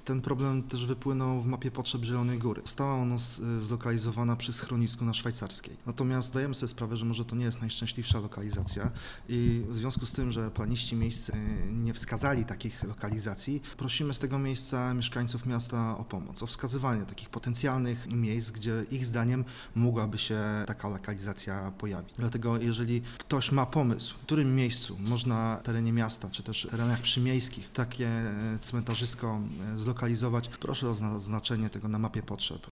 Ten problem też wypłynął w mapie potrzeb Zielonej Góry. Została ona zlokalizowana przy schronisku na Szwajcarskiej. Natomiast zdajemy sobie sprawę, że może to nie jest najszczęśliwsza lokalizacja i w związku z tym, że planiści miejscy nie wskazali takich lokalizacji, prosimy z tego miejsca mieszkańców miasta o pomoc, o wskazywanie takich potencjalnych miejsc, gdzie ich zdaniem mogłaby się taka lokalizacja pojawić. Dlatego jeżeli ktoś ma pomysł, w którym miejscu można w terenie miasta, czy też w terenach przymiejskich takie cmentarzysko zlokalizować, proszę o zaznaczenie tego na mapie potrzeb.